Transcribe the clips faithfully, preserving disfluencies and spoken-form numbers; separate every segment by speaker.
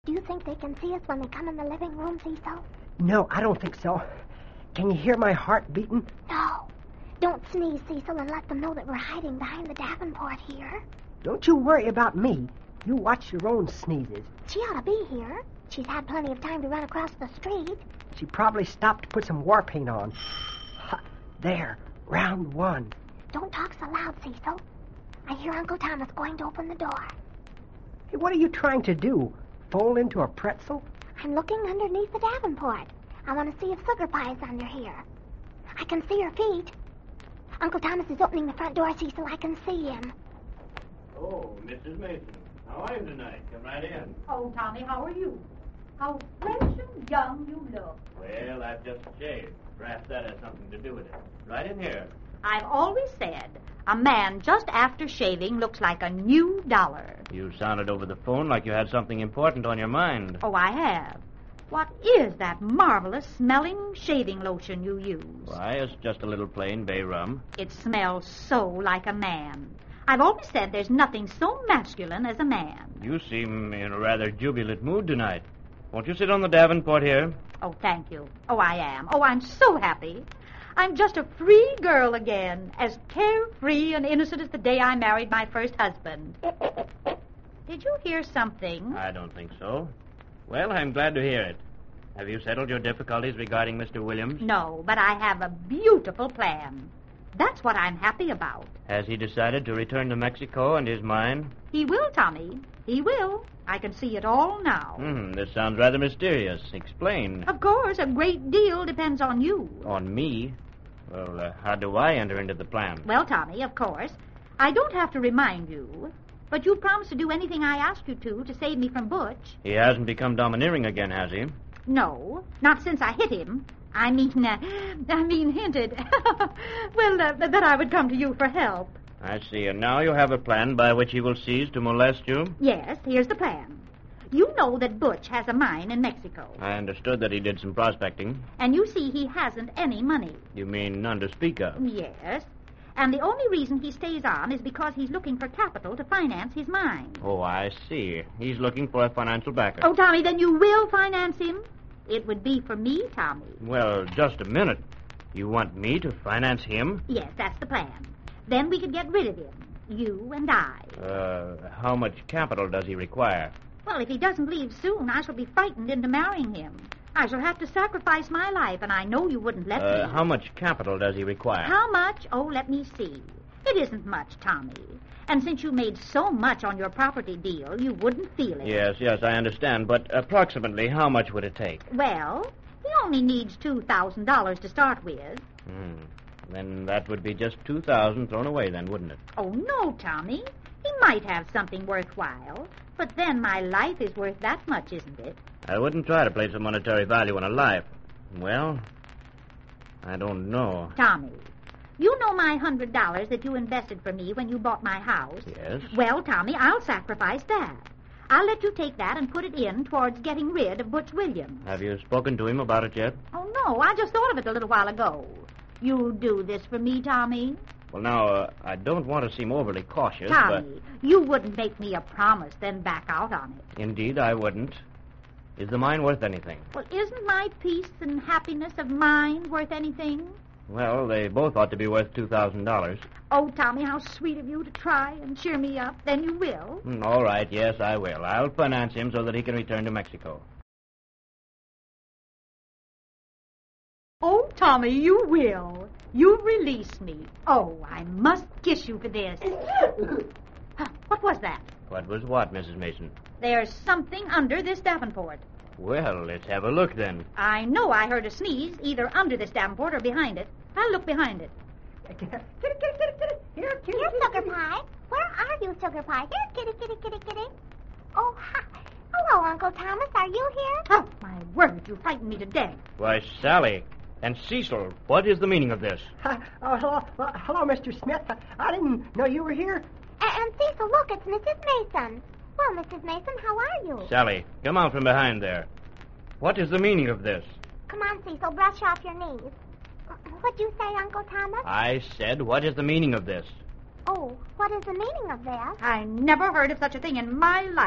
Speaker 1: Do you think they can see us when they come in the living room, Cecil?
Speaker 2: No, I don't think so. Can you hear my heart beating?
Speaker 1: No. Don't sneeze, Cecil, and let them know that we're hiding behind the Davenport here.
Speaker 2: Don't you worry about me. You watch your own sneezes.
Speaker 1: She ought to be here. She's had plenty of time to run across the street.
Speaker 2: She probably stopped to put some war paint on. Ha, there, round one.
Speaker 1: Don't talk so loud, Cecil. I hear Uncle Thomas going to open the door.
Speaker 2: Hey, what are you trying to do? Fold into a pretzel?
Speaker 1: I'm looking underneath the Davenport. I want to see if Sugar Pie's under here. I can see her feet. Uncle Thomas is opening the front door, Cecil. I can see him.
Speaker 3: Oh, Missus Mason. How are you tonight? Come right in.
Speaker 4: Oh, Tommy, how are you? How fresh and young you look.
Speaker 3: Well, I've just shaved. Perhaps that has something to do with it. Right in here.
Speaker 4: I've always said a man just after shaving looks like a new dollar.
Speaker 3: You sounded over the phone like you had something important on your mind.
Speaker 4: Oh, I have. What is that marvelous smelling shaving lotion you use?
Speaker 3: Why, it's just a little plain bay rum.
Speaker 4: It smells so like a man. I've always said there's nothing so masculine as a man.
Speaker 3: You seem in a rather jubilant mood tonight. Won't you sit on the Davenport here?
Speaker 4: Oh, thank you. Oh, I am. Oh, I'm so happy. I'm just a free girl again, as carefree and innocent as the day I married my first husband. Did you hear something?
Speaker 3: I don't think so. Well, I'm glad to hear it. Have you settled your difficulties regarding Mister Williams?
Speaker 4: No, but I have a beautiful plan. That's what I'm happy about.
Speaker 3: Has he decided to return to Mexico and his mine?
Speaker 4: He will, Tommy. He will. I can see it all now.
Speaker 3: Hmm, this sounds rather mysterious. Explain.
Speaker 4: Of course, a great deal depends on you.
Speaker 3: On me? Well, uh, how do I enter into the plan?
Speaker 4: Well, Tommy, of course. I don't have to remind you, but you promised to do anything I asked you to to save me from Butch.
Speaker 3: He hasn't become domineering again, has he?
Speaker 4: No, not since I hit him. I mean, uh, I mean hinted. well, uh, that I would come to you for help.
Speaker 3: I see. And now you have a plan by which he will cease to molest you?
Speaker 4: Yes, here's the plan. You know that Butch has a mine in Mexico.
Speaker 3: I understood that he did some prospecting.
Speaker 4: And you see he hasn't any money.
Speaker 3: You mean none to speak of?
Speaker 4: Yes. And the only reason he stays on is because he's looking for capital to finance his mine.
Speaker 3: Oh, I see. He's looking for a financial backer.
Speaker 4: Oh, Tommy, then you will finance him? It would be for me, Tommy.
Speaker 3: Well, just a minute. You want me to finance him?
Speaker 4: Yes, that's the plan. Then we could get rid of him, you and I.
Speaker 3: Uh, how much capital does he require?
Speaker 4: Well, if he doesn't leave soon, I shall be frightened into marrying him. I shall have to sacrifice my life, and I know you wouldn't let
Speaker 3: Uh,
Speaker 4: me.
Speaker 3: how much capital does he require?
Speaker 4: How much? Oh, let me see. It isn't much, Tommy. And since you made so much on your property deal, you wouldn't feel it.
Speaker 3: Yes, yes, I understand. But approximately how much would it take?
Speaker 4: Well, he only needs two thousand dollars to start with.
Speaker 3: Hmm. Then that would be just two thousand thrown away then, wouldn't it?
Speaker 4: Oh, no, Tommy. He might have something worthwhile. But then my life is worth that much, isn't it?
Speaker 3: I wouldn't try to place a monetary value on a life. Well, I don't know.
Speaker 4: Tommy, you know my hundred dollars that you invested for me when you bought my house?
Speaker 3: Yes?
Speaker 4: Well, Tommy, I'll sacrifice that. I'll let you take that and put it in towards getting rid of Butch Williams.
Speaker 3: Have you spoken to him about it yet?
Speaker 4: Oh, no, I just thought of it a little while ago. You'll do this for me, Tommy?
Speaker 3: Well, now, uh, I don't want to seem overly cautious,
Speaker 4: Tommy,
Speaker 3: but...
Speaker 4: you wouldn't make me a promise, then back out on it.
Speaker 3: Indeed, I wouldn't. Is the mine worth anything?
Speaker 4: Well, isn't my peace and happiness of mind worth anything?
Speaker 3: Well, they both ought to be worth two thousand dollars.
Speaker 4: Oh, Tommy, how sweet of you to try and cheer me up. Then you will.
Speaker 3: Mm, all right, yes, I will. I'll finance him so that he can return to Mexico.
Speaker 4: Oh, Tommy, you will. You release me. Oh, I must kiss you for this. Huh, what was that?
Speaker 3: What was what, Missus Mason?
Speaker 4: There's something under this Davenport.
Speaker 3: Well, let's have a look then.
Speaker 4: I know I heard a sneeze, either under this Davenport or behind it. I'll look behind it.
Speaker 2: Kitty, kitty, kitty, kitty. Here, kitty,
Speaker 1: Here,
Speaker 2: kitty,
Speaker 1: Sugar
Speaker 2: kitty.
Speaker 1: Pie. Where are you, Sugar Pie? Here, kitty, kitty, kitty, kitty. Oh, hi. Hello, Uncle Thomas. Are you here?
Speaker 4: Oh, my word, you frightened me to death.
Speaker 3: Why, Sally and Cecil, what is the meaning of this?
Speaker 2: Hi. Oh, hello, well, hello, Mister Smith. I, I didn't know you were here.
Speaker 1: A- and Cecil, look, it's Missus Mason. Well, Missus Mason, how are you?
Speaker 3: Sally, come out from behind there. What is the meaning of this?
Speaker 1: Come on, Cecil, brush off your knees. What'd you say, Uncle Thomas?
Speaker 3: I said, what is the meaning of this?
Speaker 1: Oh, what is the meaning of that?
Speaker 4: I never heard of such a thing in my life.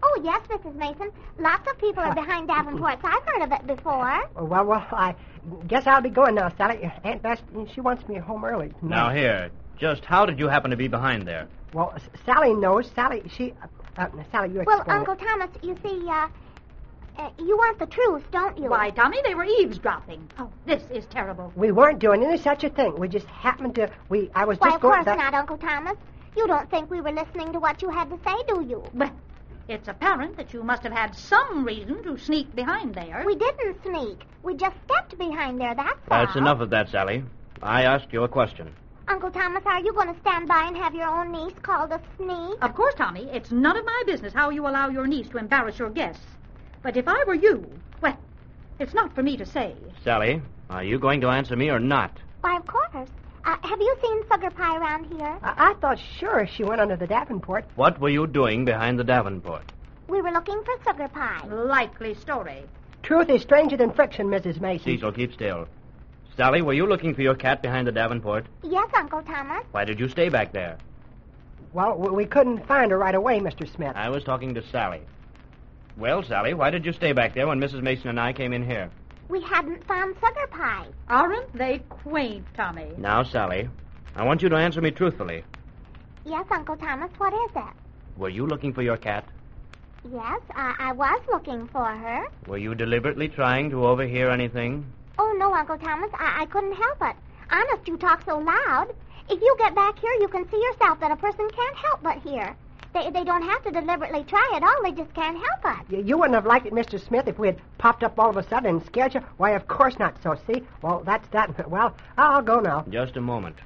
Speaker 1: Oh, yes, Missus Mason. Lots of people are behind Davenport's. I've heard of it before.
Speaker 2: Oh, well, well, I guess I'll be going now, Sally. Aunt Bess, she wants me home early tonight.
Speaker 3: Now, here, just how did you happen to be behind there?
Speaker 2: Well, S- Sally knows. Sally, she... Uh, uh, Sally, you
Speaker 1: Well,
Speaker 2: explain
Speaker 1: Uncle
Speaker 2: it.
Speaker 1: Thomas, you see, uh, uh, you want the truth, don't you?
Speaker 4: Why, Tommy, they were eavesdropping. Oh, this is terrible.
Speaker 2: We weren't doing any such a thing. We just happened to... We. I was
Speaker 1: Why,
Speaker 2: just
Speaker 1: of
Speaker 2: going...
Speaker 1: course
Speaker 2: that-
Speaker 1: not, Uncle Thomas. You don't think we were listening to what you had to say, do you?
Speaker 4: But it's apparent that you must have had some reason to sneak behind there.
Speaker 1: We didn't sneak. We just stepped behind there, that's all.
Speaker 3: That's enough of that, Sally. I asked you a question.
Speaker 1: Uncle Thomas, are you going to stand by and have your own niece called a sneak?
Speaker 4: Of course, Tommy, it's none of my business how you allow your niece to embarrass your guests. But if I were you, well, it's not for me to say.
Speaker 3: Sally, are you going to answer me or not?
Speaker 1: Why, of course. Uh, have you seen Sugar Pie around here?
Speaker 2: I, I thought sure she went under the Davenport.
Speaker 3: What were you doing behind the Davenport?
Speaker 1: We were looking for Sugar Pie.
Speaker 4: Likely story.
Speaker 2: Truth is stranger than friction, Missus Mason.
Speaker 3: Cecil, keep still. Sally, were you looking for your cat behind the Davenport?
Speaker 1: Yes, Uncle Thomas.
Speaker 3: Why did you stay back there?
Speaker 2: Well, we we couldn't find her right away, Mister Smith.
Speaker 3: I was talking to Sally. Well, Sally, why did you stay back there when Missus Mason and I came in here?
Speaker 1: We hadn't found Sugar Pie.
Speaker 4: Aren't they quaint, Tommy?
Speaker 3: Now, Sally, I want you to answer me truthfully.
Speaker 1: Yes, Uncle Thomas, what is it?
Speaker 3: Were you looking for your cat?
Speaker 1: Yes, I, I was looking for her.
Speaker 3: Were you deliberately trying to overhear anything?
Speaker 1: Oh, no, Uncle Thomas, I, I couldn't help it. Honest, you talk so loud. If you get back here, you can see yourself that a person can't help but hear. They, they don't have to deliberately try it all. They just can't help it.
Speaker 2: You, you wouldn't have liked it, Mister Smith, if we had popped up all of a sudden and scared you? Why, of course not. So, see? Well, that's that. Well, I'll go now.
Speaker 3: Just a moment.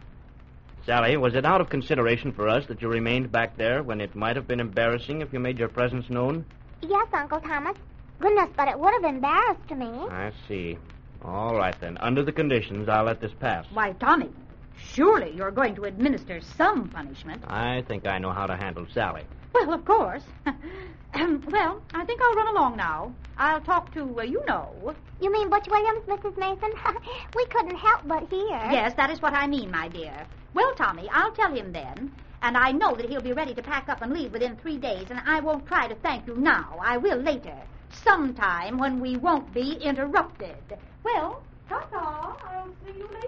Speaker 3: Sally, was it out of consideration for us that you remained back there when it might have been embarrassing if you made your presence known?
Speaker 1: Yes, Uncle Thomas. Goodness, but it would have embarrassed me.
Speaker 3: I see. All right, then. Under the conditions, I'll let this pass.
Speaker 4: Why, Tommy, surely you're going to administer some punishment.
Speaker 3: I think I know how to handle Sally.
Speaker 4: Well, of course. Um, well, I think I'll run along now. I'll talk to, uh, you know.
Speaker 1: You mean Butch Williams, Missus Mason? We couldn't help but hear.
Speaker 4: Yes, that is what I mean, my dear. Well, Tommy, I'll tell him then. And I know that he'll be ready to pack up and leave within three days, and I won't try to thank you now. I will later. Sometime when we won't be interrupted. Well, ta-ta. I'll see you later.